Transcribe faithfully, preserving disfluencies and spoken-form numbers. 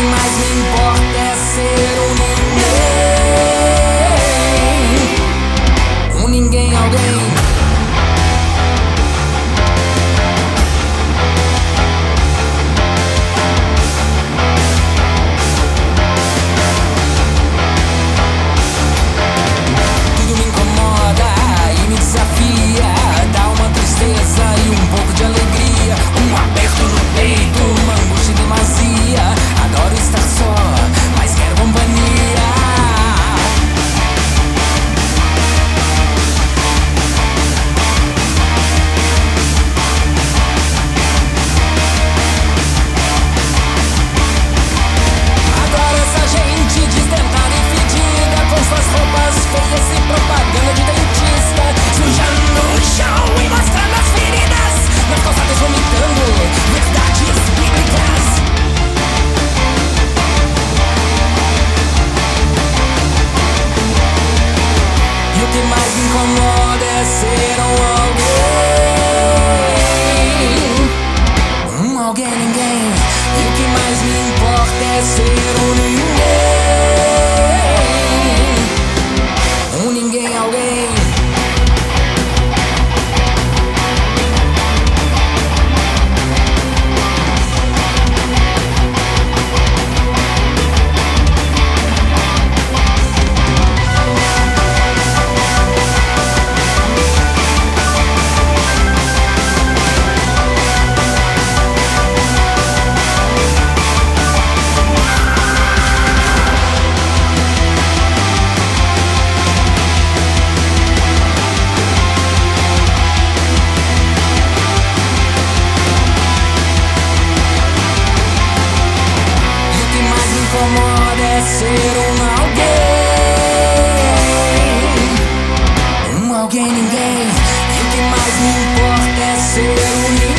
mais me importa é ser um ninguém. Um ninguém, alguém. Tudo me incomoda e me desafia. Dá uma tristeza e um pouco de alegria. Um aperto no peito, uma angústia em demasia. Adoro estar só, mas quero companhia. Agora essa gente desdentada e fedida, com suas roupas feias e propaganda de dentista, suja no chão e mostrando as feridas, nas calçadas vomitando verdades bíblicas. E o que mais me incomoda é ser um alguém. Um alguém, ninguém. E o que mais me importa é ser um ninguém. Um ninguém, alguém. Incomoda é ser um alguém. Um alguém, ninguém. E o que mais me importa é ser um ninguém.